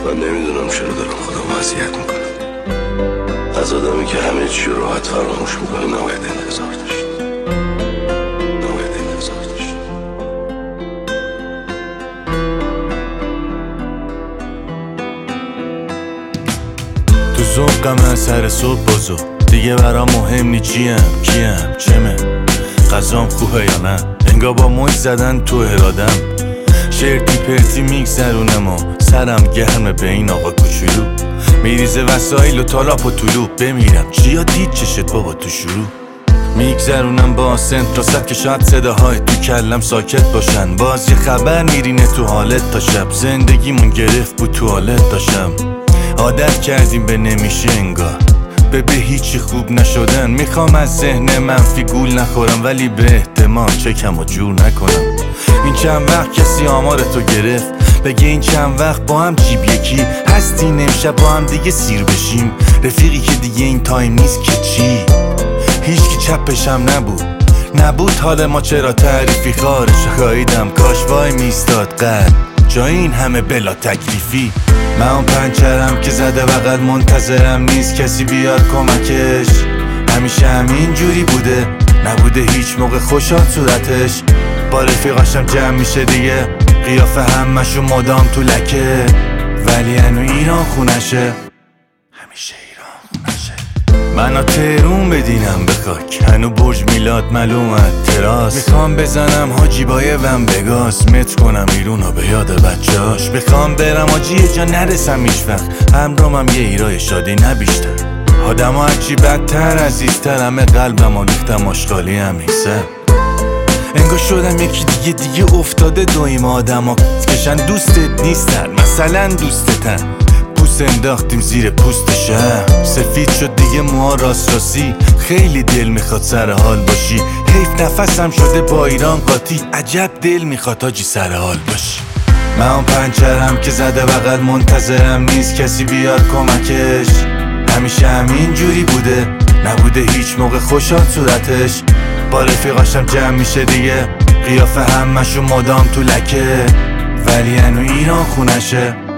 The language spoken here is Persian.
من نمیدونم چرا دارم خودم اذیت میکنم. از آدمی که همه چی رو راحت فراموش میکنه نباید انتظار داشت. تو ذوقم از سر صبح بازو دیگه برام مهم نی چیم کیم چمه غذام خوبه یا نه، انگار با موج زدن تو ارادم. شرطی پرتی میگذرونم و سرم گرمه به این آقا کوچولو. میریزه وسایل و تالاپ و طلوع بمیرم چیا دید چشت بابا تو شروع. میگذرونم با سنت راست که شاید صداهای تو کلم ساکت باشن. باز یه خبر میرینه تو حالت تا شب. زندگیمون گرفت بود توالت داشتم. عادت کردیم به نمیشه انگار به هیچی خوب نشدن. میخوام از ذهن منفی گول نخورم ولی به احتمال چکم و جور نکنم. این چند وقت کسی آمار تو گرفت بگه این چند وقت با هم جیب یکی هستیم امشب با هم دیگه سیر بشیم. رفیقی که دیگه این تایم نیست که چی. هیچکی چپشم نبود حال ما چرا تعریفی خارج خواهیدم کاش وای میستاد قد جا این همه بلا تکلیفی. من اون پنچرم که زده بغل منتظرم نیست کسی بیاد کمکش. همیشه همین جوری بوده نبوده هیچ موقع خوشحال صورتش. با رفیقاشم جمع میشه دیگه قیافه همشون مدام تو لکه. ولی هنو ایران خونشه همیشه ایران خونشه. منو تهرون بدینم به خاک هنو برج میلاد معلومت تراس. میخوام بزنم حاجیبای ومبگاس متر کنم ایرونو به یاد بچهاش. میخوام برم آجی جا نرسم هیچ وقت همرامم یه ایرای شادی نبیشتر. آدم ها هرچی بدتر عزیزتر همه قلبم و ریختم آشغالی هم نیستم. انگار شدم یکی دیگه افتاده دویم آدم ها کشن دوستت نیستن مثلا دوستتن. پوست انداختیم زیر پوست شهر سفید شد دیگه موها راستی. خیلی دل میخواد سر حال باشی. حیف نفسم شده با ایران قاطی. عجب دل میخواد حاجی سر حال باشی. من اون پنچرم که زده بغل منتظرم نیست کسی بیاد کمکش. همیشه همین جوری بوده نبوده هیچ موقع خوشحال صورتش. با رفیقاشم جمع میشه دیگه قیافه همشون مدام تو لکه. ولی هنو ایران خونشه